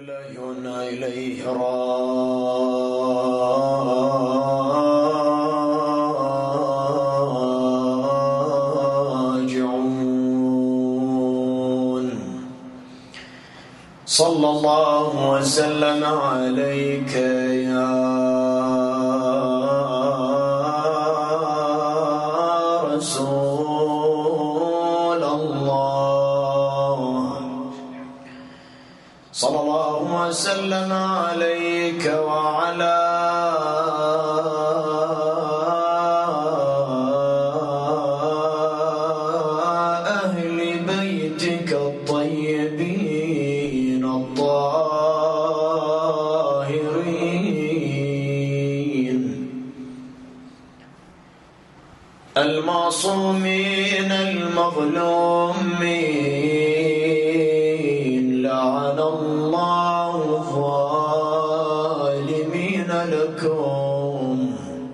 إليه راجعون. صلى الله وسلم عليك يا رسول الله. صلى الله وسلم عليك وعلى أهل بيتك الطيبين الطاهرين المعصومين المظلومين. لعن الله الظالمين لكم.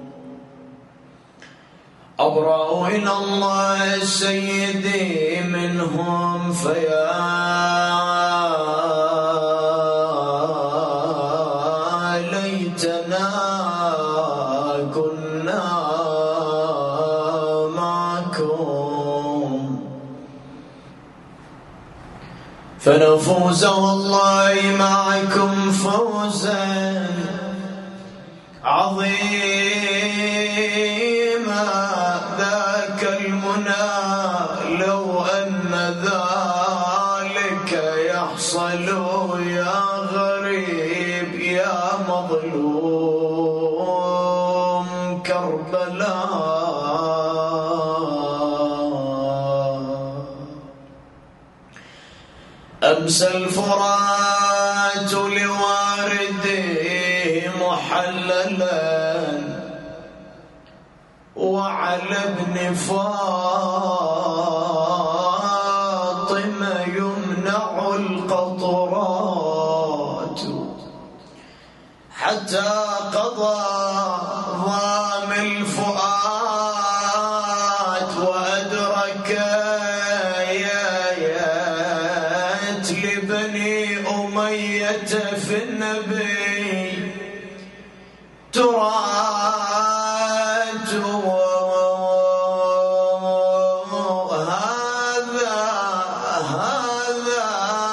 أبرأ إلى الله سيدي منهم فيا ليتنا كنا معكم فنفوز والله معكم فوزا عظيما. ذاك المنى لو أن ذلك يحصل يا غريب يا مظلوم كربلاء. أمسى الفرات لوارده محللا وعلى ابن فاطمة يمنع القطرات حتى قضى ضام الفؤاد وأدرك لبني أمية في النبي ترات. هذا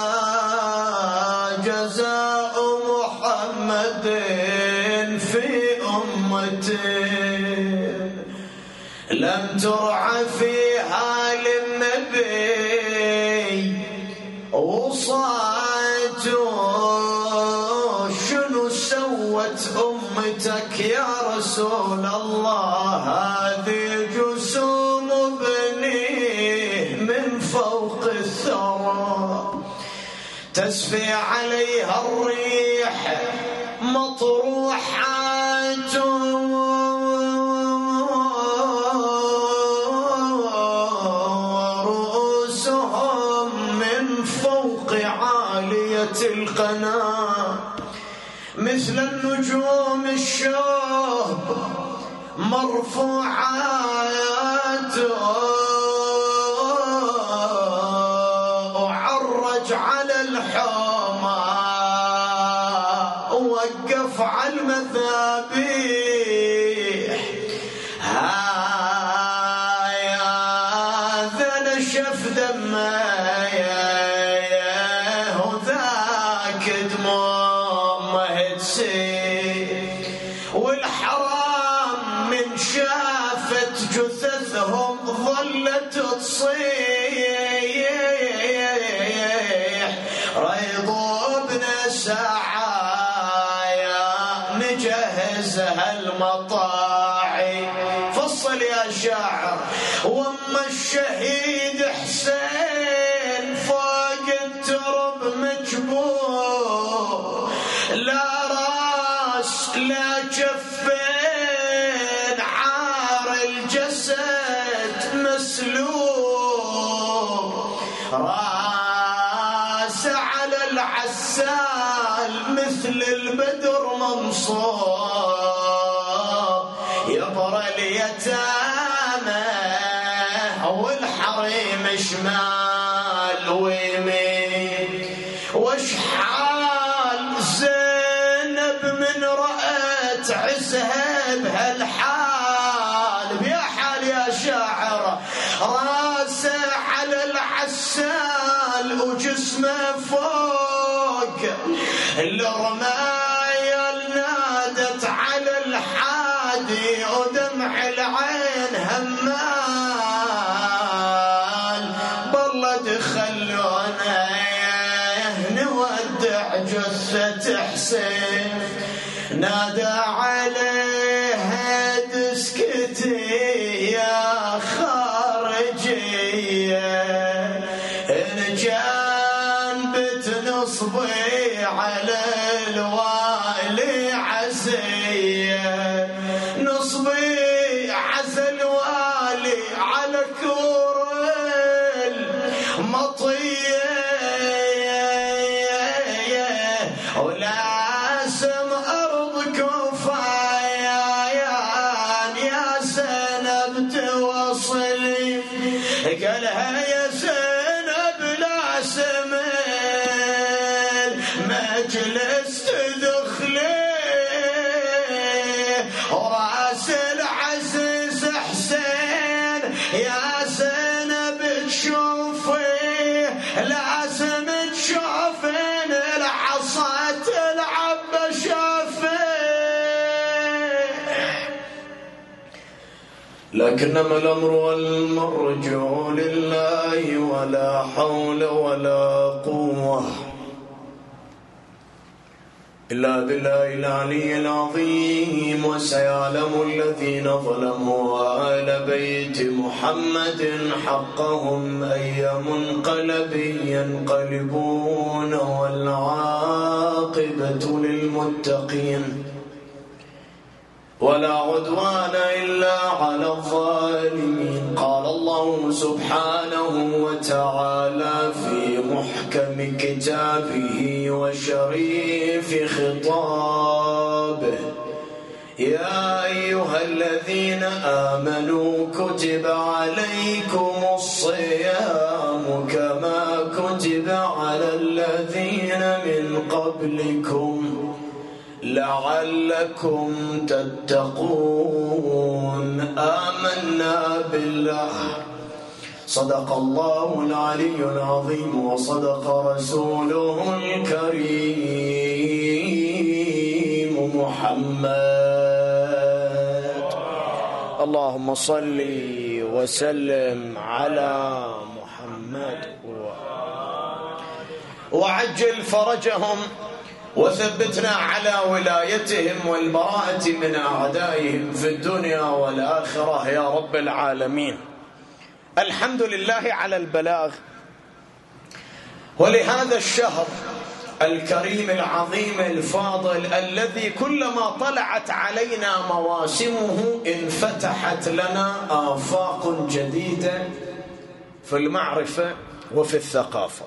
جزاء محمد في أمته لم ترع فيها للنبي وصاته. شنو سوت أمتك يا رسول الله؟ هذه جسوم بنيه من فوق الثرى تسفي عليها الريح مطروحات ورؤوسهم من فوق عالية القناة مثل النجوم الشهب مرفوعات. وعرج على الحومة ووقف على المذابيح. هذا نشف دمه وذاك دموعه تسيل. والحرام من شافت جثثهم ظلت تصيح. ريضوا ابن سعايا نجهزها المطاعي. فصل يا شاعر. واما الشهيد حسين فوق الترب مجبور لا راس لا جفين عار الجسد مسلوب. راس على العسال مثل البدر منصوب. يبرى اليتامى والحريم شمال ويمين. وش حال تعزها بهالحال، بيا حال يا شاعر، راسه على العسال وجسمه فوق الرماية نادت على الحادي ودمع العين همال، بالله دخلونا نودع جثة حسين، نادى عليها تسكتي يا خارجية، إن كان بتنصبي على الوالي عزية، نصبي عزى الوالي على كور المطية، ولازم أرض كفايان يا زينب توصلي، قالها يا زينب لازم المجلس تدخلي، وراس العزيز حسين يا زينب تشوفي، لازم تشوفين العصا تلعب بشافي، لكنما الأمر والمرجو لله ولا حول ولا قوة إلا بالله العلي العظيم. وسيعلم الذين ظلموا آل بيت محمد حقهم أي منقلب ينقلبون، والعاقبة للمتقين، ولا عدوان إلا على الظالمين. قال الله سبحانه وتعالى في محكم كتابه وشريف خطابه: يا أيها الذين آمنوا كتب عليكم الصيام كما كتب على الذين من قبلكم لعلكم تتقون. آمنا بالله. صدق الله العلي العظيم وصدق رسوله الكريم محمد. اللهم صل وسلم على محمد وعجل فرجهم وثبتنا على ولايتهم والبراءة من أعدائهم في الدنيا والآخرة يا رب العالمين. الحمد لله على البلاغ. ولهذا الشهر الكريم العظيم الفاضل الذي كلما طلعت علينا مواسمه انفتحت لنا آفاق جديدة في المعرفة وفي الثقافة،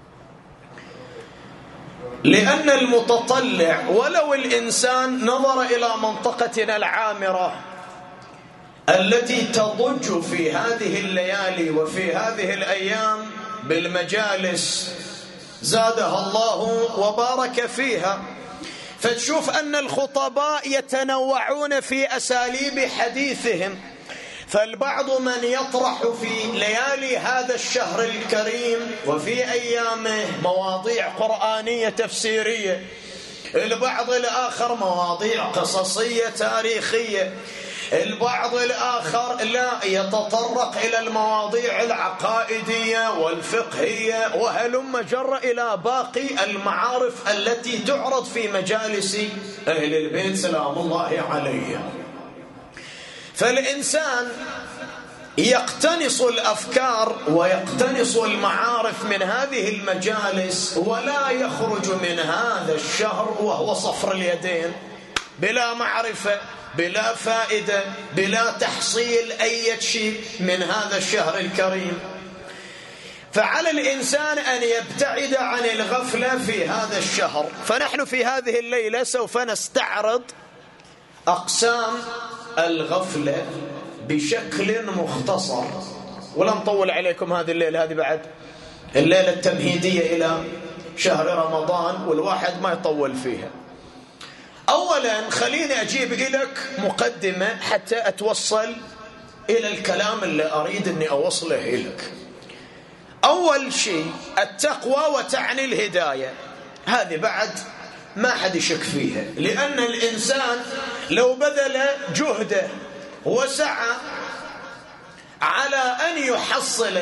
لأن المتطلع ولو الإنسان نظر إلى منطقتنا العامرة التي تضج في هذه الليالي وفي هذه الأيام بالمجالس زادها الله وبارك فيها، فتشوف أن الخطباء يتنوعون في أساليب حديثهم، فالبعض من يطرح في ليالي هذا الشهر الكريم وفي أيامه مواضيع قرآنية تفسيرية، البعض الآخر مواضيع قصصية تاريخية، البعض الآخر لا يتطرق إلى المواضيع العقائدية والفقهية وهلم جر إلى باقي المعارف التي تعرض في مجالس أهل البيت سلام الله عليهم. فالإنسان يقتنص الأفكار ويقتنص المعارف من هذه المجالس ولا يخرج من هذا الشهر وهو صفر اليدين، بلا معرفة، بلا فائدة، بلا تحصيل أي شيء من هذا الشهر الكريم. فعلى الإنسان أن يبتعد عن الغفلة في هذا الشهر. فنحن في هذه الليلة سوف نستعرض أقسام الغفلة بشكل مختصر، ولا نطول عليكم هذه الليلة، هذه بعد الليلة التمهيدية إلى شهر رمضان والواحد ما يطول فيها. أول أولا خليني أجيب لك مقدمة حتى أتوصل إلى الكلام اللي أريد أني أوصله لك. أول شيء التقوى وتعني الهداية، هذه بعد ما حد يشك فيها، لأن الإنسان لو بذل جهده وسعى على أن يحصل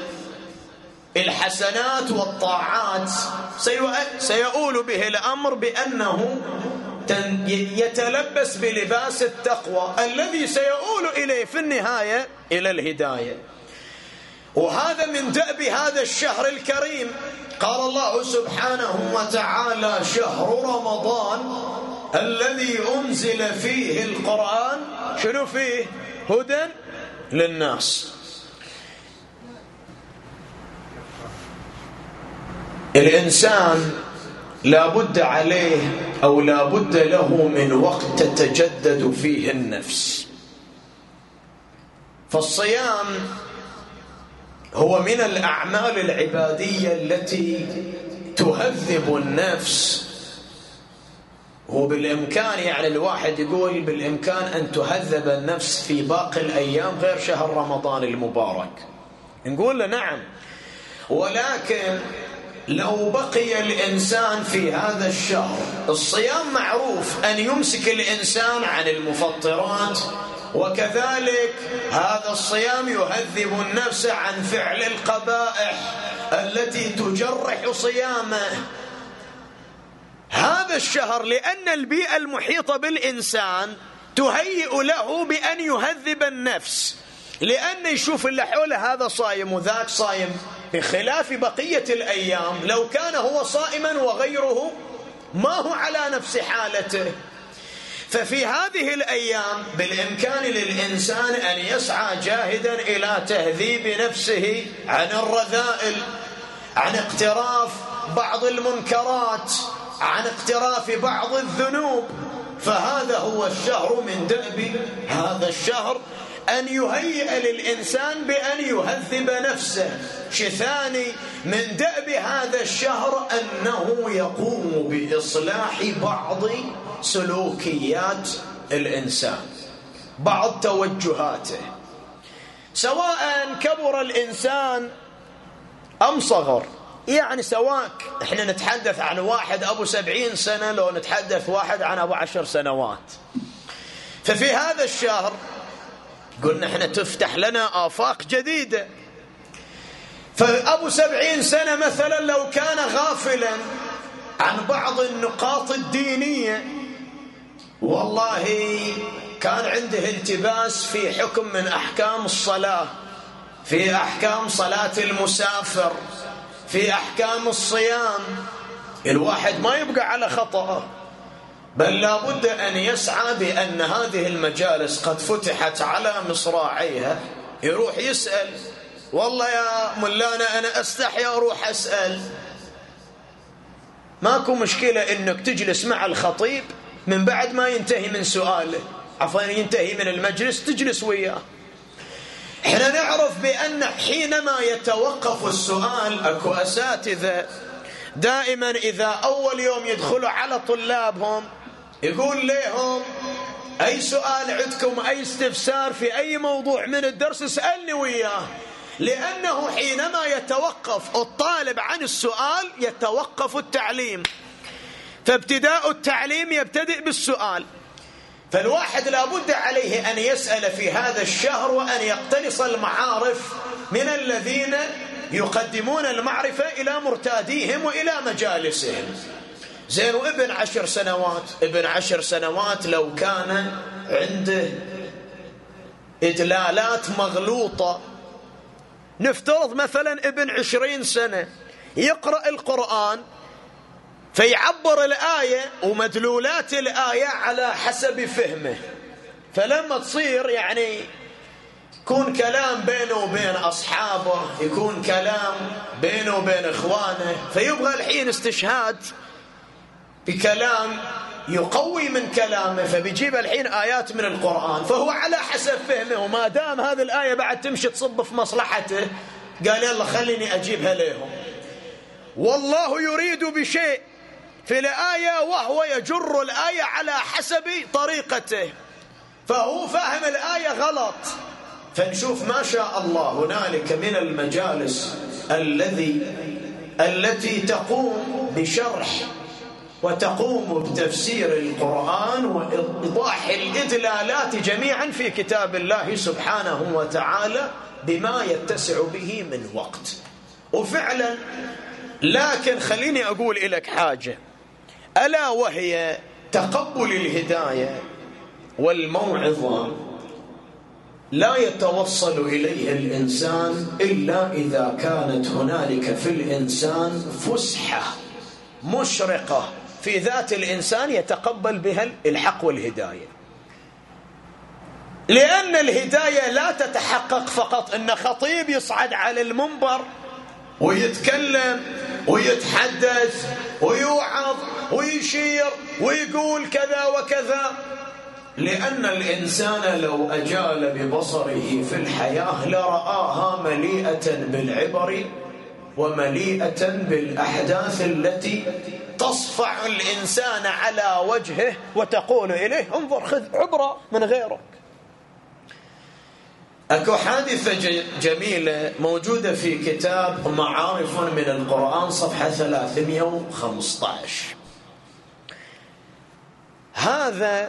الحسنات والطاعات سيؤول به الأمر بأنه يتلبس بلباس التقوى الذي سيؤول إليه في النهاية إلى الهداية. وهذا من دأب هذا الشهر الكريم. قال الله سبحانه وتعالى: شهر رمضان الذي أنزل فيه القرآن شنو فيه؟ هدى للناس. الإنسان لا بد عليه أو لا بد له من وقت تتجدد فيه النفس. فالصيام هو من الأعمال العبادية التي تهذب النفس. هو بالإمكان، يعني الواحد يقول بالإمكان أن تهذب النفس في باقي الأيام غير شهر رمضان المبارك، نقول له نعم، ولكن لو بقي الإنسان في هذا الشهر، الصيام معروف أن يمسك الإنسان عن المفطرات، وكذلك هذا الصيام يهذب النفس عن فعل القبائح التي تجرح صيامه. هذا الشهر لأن البيئة المحيطة بالإنسان تهيئ له بأن يهذب النفس، لأن يشوف اللي حوله هذا صايم وذاك صايم، بخلاف بقية الأيام لو كان هو صائما وغيره ما هو على نفس حالته. ففي هذه الأيام بالإمكان للإنسان أن يسعى جاهدا إلى تهذيب نفسه عن الرذائل، عن اقتراف بعض المنكرات، عن اقتراف بعض الذنوب. فهذا هو الشهر، من دأب هذا الشهر أن يهيئ للإنسان بأن يهذب نفسه. شيء ثاني من دأب هذا الشهر أنه يقوم بإصلاح بعض سلوكيات الإنسان، بعض توجهاته، سواء كبر الإنسان أم صغر. يعني سواء احنا نتحدث عن واحد أبو 70 سنة لو نتحدث واحد عن أبو 10 سنوات. ففي هذا الشهر قلنا احنا تفتح لنا آفاق جديدة. فأبو 70 سنة مثلا لو كان غافلا عن بعض النقاط الدينية، والله كان عنده التباس في حكم من أحكام الصلاة، في أحكام صلاة المسافر، في أحكام الصيام، الواحد ما يبقى على خطأه، بل لا بد أن يسعى بأن هذه المجالس قد فتحت على مصراعيها، يروح يسأل. والله يا مولانا أنا أستحي أروح أسأل. ماكو مشكلة إنك تجلس مع الخطيب من بعد ما ينتهي من سؤاله، عفوا ينتهي من المجلس، تجلس وياه. احنا نعرف بأن حينما يتوقف السؤال، اكو أساتذة دائما إذا أول يوم يدخلوا على طلابهم يقول لهم أي سؤال عندكم، أي استفسار في أي موضوع من الدرس اسألني وياه، لأنه حينما يتوقف الطالب عن السؤال يتوقف التعليم، فابتداء التعليم يبتدئ بالسؤال. فالواحد لابد عليه أن يسأل في هذا الشهر وأن يقتنص المعارف من الذين يقدمون المعرفة إلى مرتاديهم وإلى مجالسهم. زين، وابن 10 سنوات، ابن 10 سنوات لو كان عنده إدلالات مغلوطة، نفترض مثلا ابن 20 سنة يقرأ القرآن فيعبر الآية ومدلولات الآية على حسب فهمه، فلما تصير يعني يكون كلام بينه وبين أصحابه، يكون كلام بينه وبين إخوانه، فيبغى الحين استشهاد بكلام يقوي من كلامه، فبيجيب الحين آيات من القرآن فهو على حسب فهمه، وما دام هذه الآية بعد تمشي تصب في مصلحته قال يلا خليني أجيبها لهم. والله يريد بشيء في الآية وهو يجر الآية على حسب طريقته، فهو فاهم الآية غلط. فنشوف ما شاء الله هنالك من المجالس التي تقوم بشرح وتقوم بتفسير القرآن وإيضاح الإدلالات جميعا في كتاب الله سبحانه وتعالى بما يتسع به من وقت. وفعلا، لكن خليني أقول لك حاجة، ألا وهي تقبل الهداية والموعظة لا يتوصل إليه الإنسان إلا إذا كانت هنالك في الإنسان فسحة مشرقة في ذات الإنسان يتقبل بها الحق والهداية. لأن الهداية لا تتحقق فقط أن خطيب يصعد على المنبر ويتكلم ويتحدث ويوعظ ويشير ويقول كذا وكذا، لأن الإنسان لو أجال ببصره في الحياة لرآها مليئة بالعبر ومليئة بالأحداث التي تصفع الإنسان على وجهه وتقول إليه انظر خذ عبرة من غيرك. أكو حادثة جميلة موجودة في كتاب معارف من القرآن صفحة 315. هذا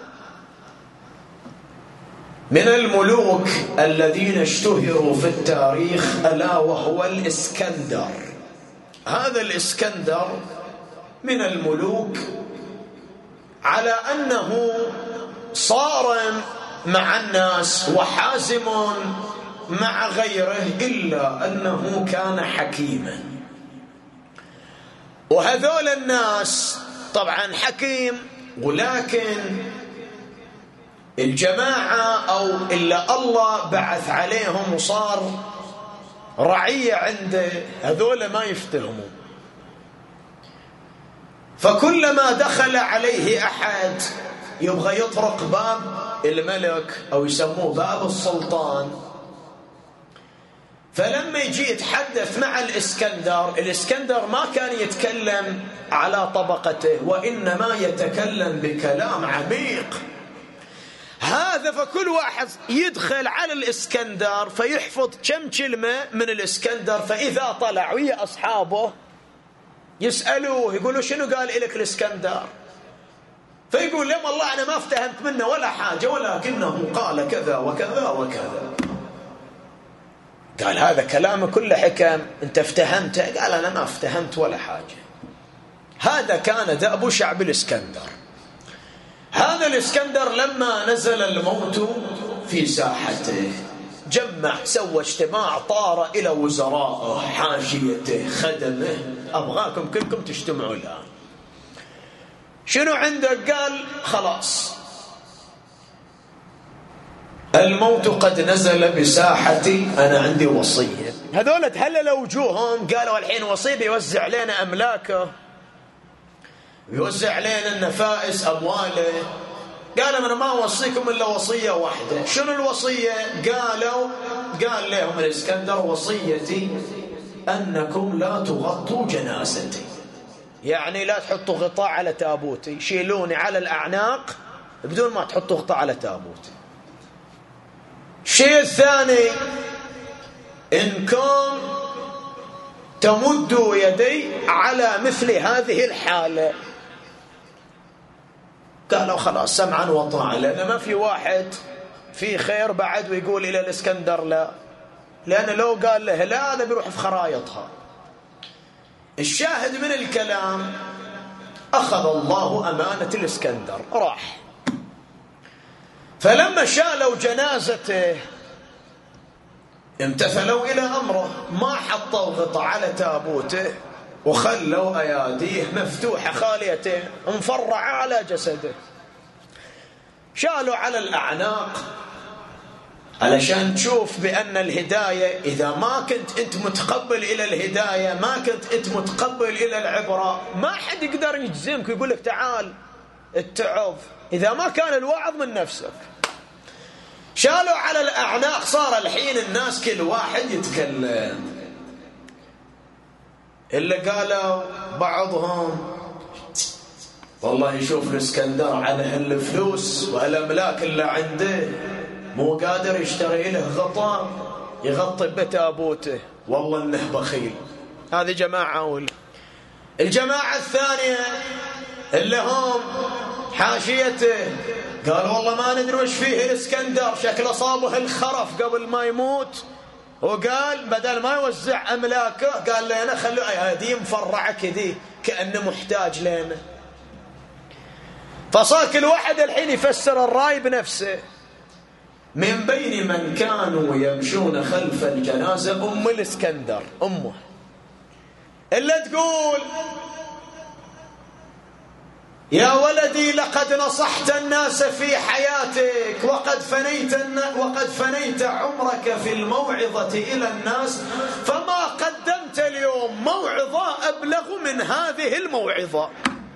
من الملوك الذين اشتهروا في التاريخ، ألا وهو الإسكندر. هذا الإسكندر من الملوك على أنه صارم مع الناس وحازم مع غيره، إلا أنه كان حكيما. وهذول الناس طبعا حكيم، ولكن الجماعة أو إلا الله بعث عليهم وصار رعية عنده، هذول ما يفتهموا. فكلما دخل عليه أحد يبغى يطرق باب الملك أو يسموه باب السلطان، فلما يجي يتحدث مع الإسكندر ما كان يتكلم على طبقته، وإنما يتكلم بكلام عميق. هذا فكل واحد يدخل على الإسكندر فيحفظ كم كلمة من الإسكندر، فإذا طلع ويا أصحابه يسألوه يقولوا شنو قال لك الإسكندر، فيقول لهم والله أنا ما افتهمت منه ولا حاجة، ولكنه قال كذا وكذا وكذا. قال هذا كلام كله حكم، أنت افتهمته؟ قال أنا ما افتهمت ولا حاجة. هذا كان دأب شعب الإسكندر. هذا الإسكندر لما نزل الموت في ساحته جمع، سوى اجتماع، طار إلى وزرائه حاشيته خدمه، أبغاكم كلكم تجتمعوا الآن. شنو عندك؟ قال خلاص الموت قد نزل بساحتي، أنا عندي وصية. هذول تهللوا وجوههم، قالوا الحين وصية بيوزع علينا أملاكه، بيوزع علينا النفائس أمواله. قالوا أنا ما أوصيكم إلا وصية واحدة. شنو الوصية؟ قال لهم الإسكندر وصيتي أنكم لا تغطوا جنازتي، يعني لا تحطوا غطاء على تابوتي، شيلوني على الأعناق بدون ما تحطوا غطاء على تابوتي. الشيء الثاني، إنكم تمدوا يدي على مثل هذه الحالة. قالوا خلاص سمعا وطاعة، لأن ما في واحد في خير بعد ويقول إلى الإسكندر لا، لأن لو قال له لا هذا بيروح في خرايطها. الشاهد من الكلام أخذ الله أمانة الإسكندر راح. فلما شالوا جنازته امتثلوا إلى أمره، ما حطوا غطاء على تابوته وخلوا أياديه مفتوحة خاليتين مفرعة على جسده، شالوا على الأعناق علشان تشوف بأن الهداية، إذا ما كنت أنت متقبل إلى الهداية، ما كنت أنت متقبل إلى العبرة، ما حد يقدر يجزمك ويقول لك تعال اتعظ إذا ما كان الوعظ من نفسك. شالوا على الأعناق، صار الحين الناس كل واحد يتكلم. اللي قالوا بعضهم والله يشوف الاسكندر على هالفلوس والأملاك اللي عنده مو قادر يشتري له غطاء يغطي بتابوته، والله انه بخيل. هذه جماعة أولى. الجماعة الثانية اللي هم حاشيته قال والله ما ندري وش فيه الاسكندر، شكله صابه الخرف قبل ما يموت، وقال بدل ما يوزع أملاكه قال لنا خلوا هذه مفرعة كذي كأنه محتاج لنا. فصار كل واحد الحين يفسر الرأي بنفسه. من بين من كانوا يمشون خلف الجنازة أم الاسكندر، أمه إلا تقول يا ولدي لقد نصحت الناس في حياتك وقد فنيت عمرك في الموعظة إلى الناس، فما قدمت اليوم موعظة أبلغ من هذه الموعظة.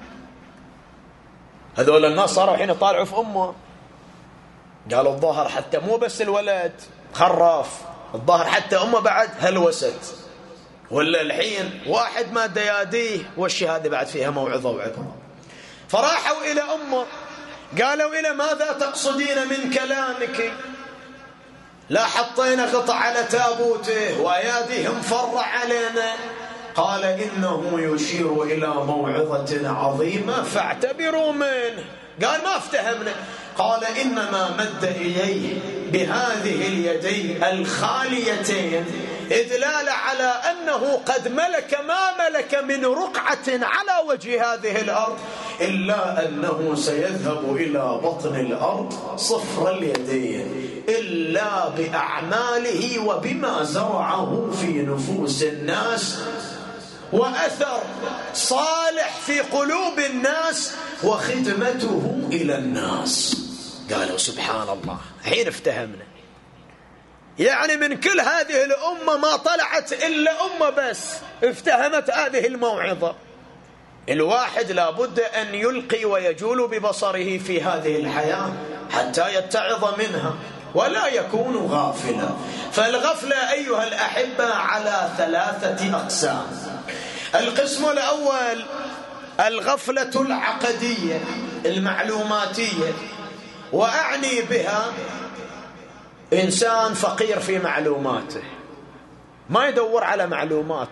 هذول الناس صاروا حين يطالعوا في أمه قالوا الظاهر حتى مو بس الولد خراف، الظاهر حتى أمه بعد هلوست، ولا الحين واحد ما دياديه والشهادة بعد فيها موعظة وعبرة. فراحوا إلى أمه قالوا إلى ماذا تقصدين من كلامك؟ لا حطينا غطى على تابوته وأياديه مفرع علينا. قال إنه يشير إلى موعظة عظيمة فاعتبروا منه. قال ما افتهمنا. قال إنما مد إليه بهذه اليدين الخاليتين إدلال على أنه قد ملك ما ملك من رقعة على وجه هذه الأرض، إلا أنه سيذهب إلى بطن الأرض صفر اليدين إلا بأعماله وبما زرعه في نفوس الناس وأثر صالح في قلوب الناس وخدمته إلى الناس. قالوا سبحان الله، حين افتهمنا. يعني من كل هذه الأمة ما طلعت إلا أمة بس افتهمت هذه الموعظة. الواحد لابد أن يلقي ويجول ببصره في هذه الحياة حتى يتعظ منها ولا يكون غافلا. فالغفلة أيها الأحبة على 3 أقسام. القسم الأول الغفلة العقدية المعلوماتية، وأعني بها إنسان فقير في معلوماته، ما يدور على معلومات،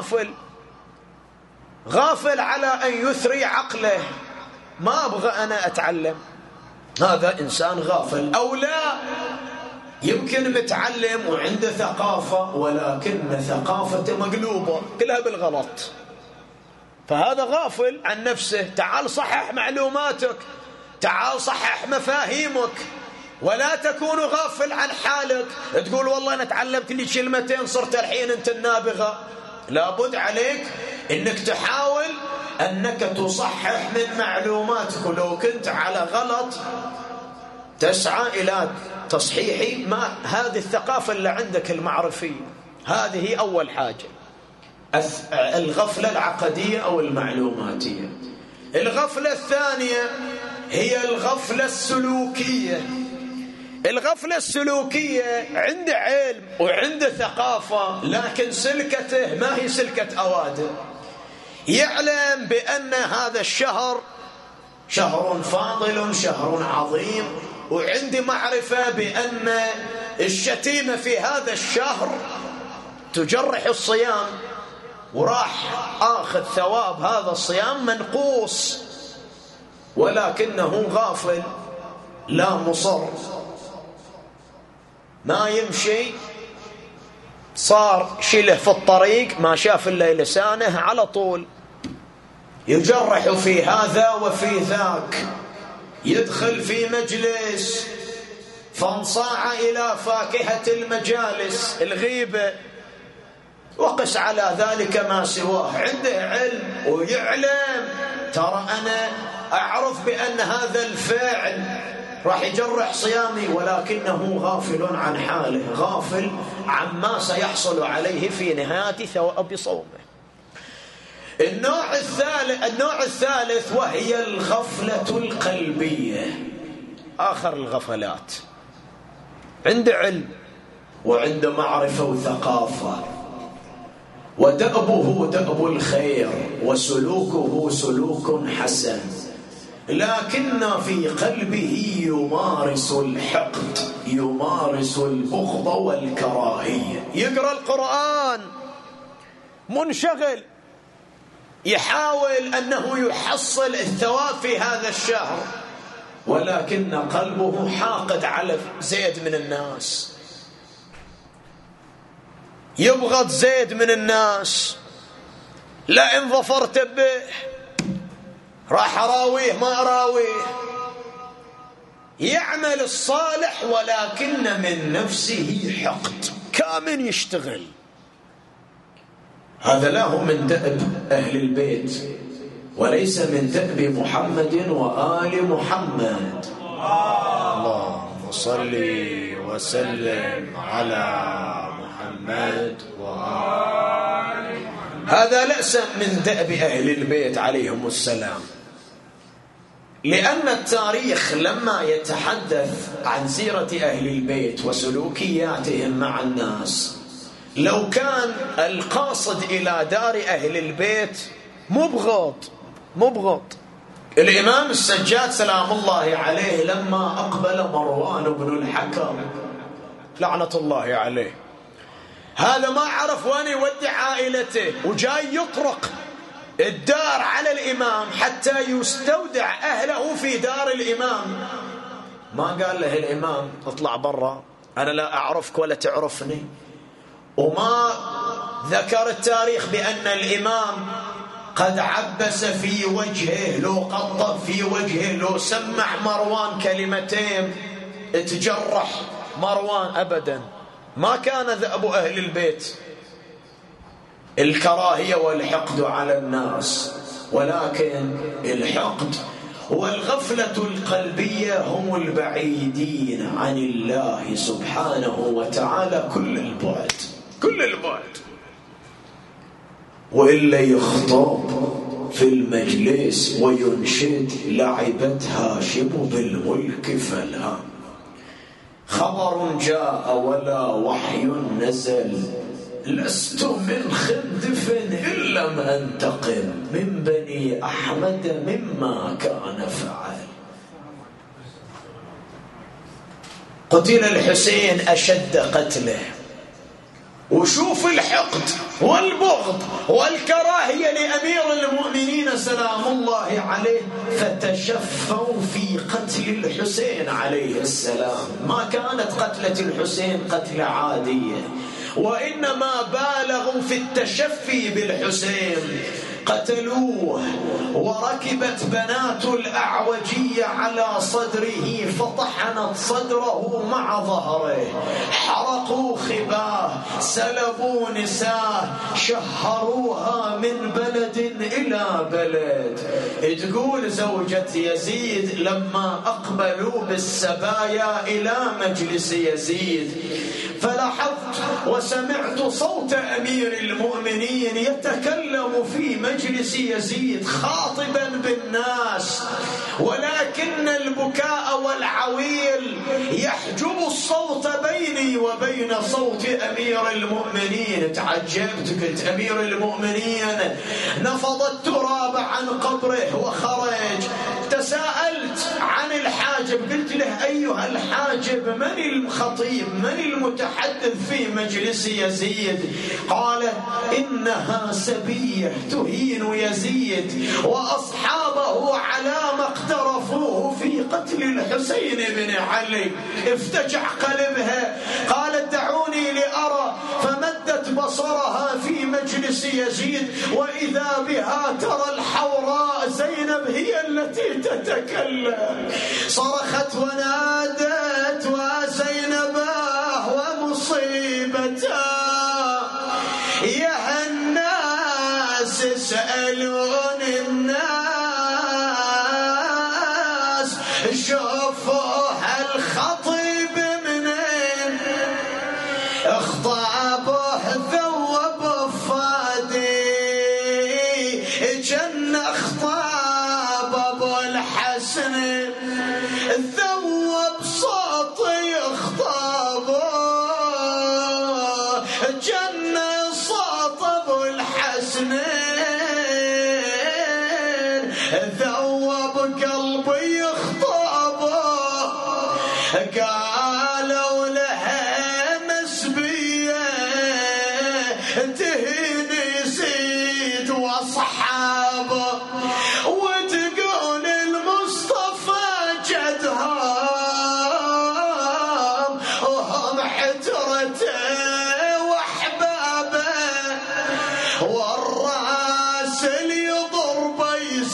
غافل على أن يثري عقله، ما أبغى أنا أتعلم. هذا إنسان غافل. أو لا، يمكن متعلم وعنده ثقافة ولكن ثقافته مقلوبة كلها بالغلط، فهذا غافل عن نفسه. تعال صحح معلوماتك، تعال صحح مفاهيمك، ولا تكون غافل عن حالك تقول والله أنا تعلمت لي كلمتين صرت الحين أنت النابغة. لابد عليك أنك تحاول أنك تصحح من معلوماتك، ولو كنت على غلط تسعى إلى تصحيح ما هذه الثقافة اللي عندك المعرفية. هذه أول حاجة، الغفلة العقدية أو المعلوماتية. الغفلة الثانية هي الغفلة السلوكية. الغفلة السلوكية عنده علم وعنده ثقافة لكن سلكته ما هي سلكة أوادم. يعلم بأن هذا الشهر شهر فاضل شهر عظيم، وعندي معرفة بأن الشتيمة في هذا الشهر تجرح الصيام، وراح آخذ ثواب هذا الصيام منقوص، ولكنه غافل لا مصر، ما يمشي، صار شله في الطريق ما شاف إلا لسانه على طول، يجرح في هذا وفي ذاك، يدخل في مجلس فانصاع إلى فاكهة المجالس الغيبة، وقس على ذلك ما سواه. عنده علم ويعلم ترى أنا أعرف بأن هذا الفعل راح يجرح صيامي، ولكنه غافل عن حاله، غافل عما سيحصل عليه في نهاية ثواب صومه. النوع الثالث وهي الغفلة القلبية، آخر الغفلات، عنده علم وعنده معرفة وثقافة، ودأبه دأب الخير وسلوكه سلوك حسن، لكن في قلبه يمارس الحقد، يمارس البغض والكراهية. يقرأ القرآن منشغل، يحاول أنه يحصل الثواب في هذا الشهر، ولكن قلبه حاقد على زيد من الناس، يبغض زيد من الناس. لئن ظفرت به راح أراويه ما أراويه. يعمل الصالح ولكن من نفسه حقد، كامن يشتغل. هذا لا هو من دأب أهل البيت، وليس من دأب محمد وآل محمد. اللهم صل وسلم على محمد وآل محمد. هذا ليس من دأب أهل البيت عليهم السلام، لأن التاريخ لما يتحدث عن سيرة أهل البيت وسلوكياتهم مع الناس، لو كان القاصد إلى دار أهل البيت مبغض. الإمام السجاد سلام الله عليه لما أقبل مروان بن الحكم لعنة الله عليه، هذا ما عرف وين يودي عائلته، وجاي يطرق الدار على الإمام حتى يستودع أهله في دار الإمام. ما قال له الإمام اطلع برا، أنا لا أعرفك ولا تعرفني. وما ذكر التاريخ بأن الإمام قد عبس في وجهه، لو قطب في وجهه، لو سمع مروان كلمتين اتجرح مروان. أبدا ما كان ذأب أهل البيت الكراهية والحقد على الناس، ولكن الحقد والغفلة القلبية هم البعيدين عن الله سبحانه وتعالى كل البعد. وإلا يخطب في المجلس وينشد لعبت هاشم بالملك فلا، خبر جاء ولا وحي نزل، لست من خندف إن لم أنتقم من بني أحمد مما كان فعل. قتل الحسين أشد قتله، وشوف الحقد والبغض والكراهية لأمير المؤمنين سلام الله عليه، فتشفوا في قتل الحسين عليه السلام. ما كانت قتلة الحسين قتلة عادية، وإنما بالغوا في التشفي بالحسين. قتلوه وركبت بنات الأعوجية على صدره فطحنت صدره مع ظهره، حرقوا خباه، سلبوا نساه، شهروها من بلد إلى بلد. تقول زوجة يزيد لما أقبلوا بالسبايا إلى مجلس يزيد، فلاحظت وسمعت صوت أمير المؤمنين يتكلم في مجلس يزيد خاطبا بالناس، ولكن البكاء والعويل يحجب الصوت بيني وبين صوت أمير المؤمنين. تعجبت، قلت أمير المؤمنين نفض التراب عن قبره وخرج. تساءلت عن الحاجب، قلت له أيها الحاجب من الخطيب، من المتحدث في مجلس يزيد؟ قال إنها سبية تهين يزيد وأصحابه على ما اقترفوه في قتل الحسين بن علي. افتجع قلبها، قالت دعوني لأرى، فمدت بصرها في مجلس يزيد وإذا بها ترى الحوراء زينب هي التي تتكلم. صرخت ونادت وزينب ومصيبتا يا الناس اسألون الناس شوفوا هالخطيب منين، اخطابه ذوب فادي جن اخطاب ابو الحسن، ذوب صوتي اخطابه جن صوت ابو الحسن، ذوب قلب قالوا لها مسبية تهين يزيد واصحابه، وتقول المصطفى جدهم وهم حجرته واحبابه، والراس اللي يضرب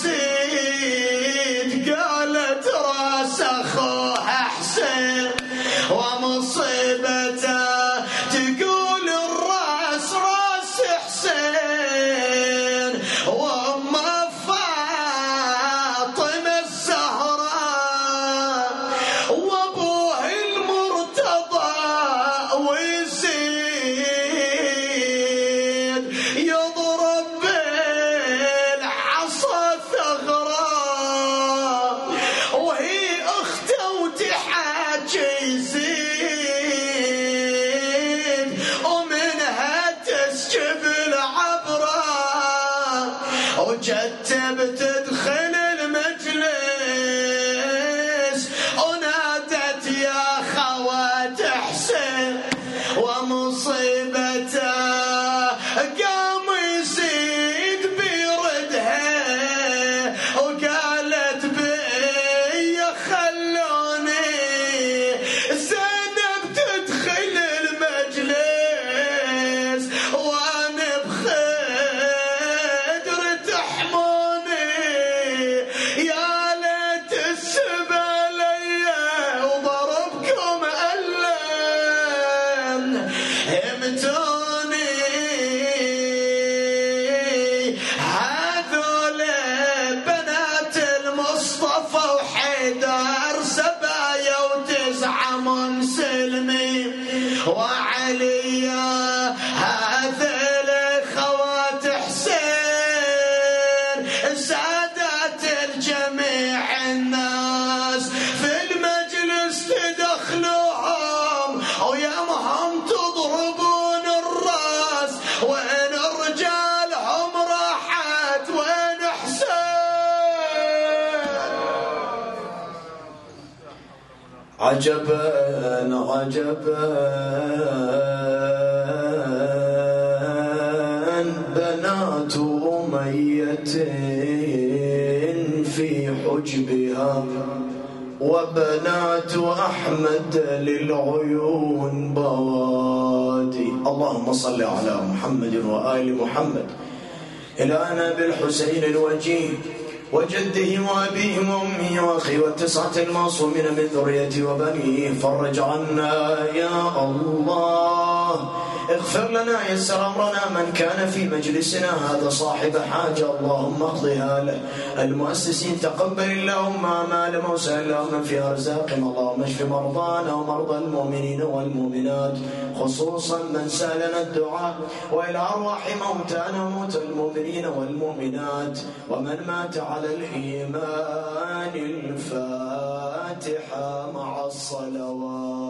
يزيد قالت راس اخوه حسين ومصيبته، تقول الراس راس حسين وام فاطمه الزهراء وابوه المرتضى، ويزيد يضرب بالعصا ثغراء، وهي اخته وتحاكي يزيد ومنها تسكب العبره، وجت بتدخل المجلس ونادت يا خوات حسين ومصيبته، قام يزيد بيردها وقالت بي خلوني زينب تدخل المجلس وانا بخدر تحموني، يا ليت السبالية وضربكم ألم همتوني، هذول بنات المصطفى وحيدر سبايا وتسعة منسلمين وعلي، هذول خوات حسين سادات الجميع، الناس في المجلس تدخلوهم ويمهم تضربون الراس، وين رجالهم راحت وين حسين. عجبا عجبا بنات أمية في حجبها، وبنات أحمد للعيون بوادي. اللهم صل على محمد وآل محمد. إلهنا بالحسين الوجيه وجده وأبيه وأمه وأخيه والتسعة المعصومين من ذريته وبنيه، فرج عنا يا الله، اغفر لنا، يسر أمرنا، من كان في مجلسنا هذا صاحب حاجة اللهم اقضها له، المؤسسين تقبل اللهم أعمال موسى اللهم في أرزاقهم، اللهم اشف مرضانا ومرضى المؤمنين والمؤمنات، خصوصا من سألنا الدعاء، وإلى أرواح موتانا وموتى المؤمنين والمؤمنات ومن مات على الإيمان. الفاتحة مع الصلوات.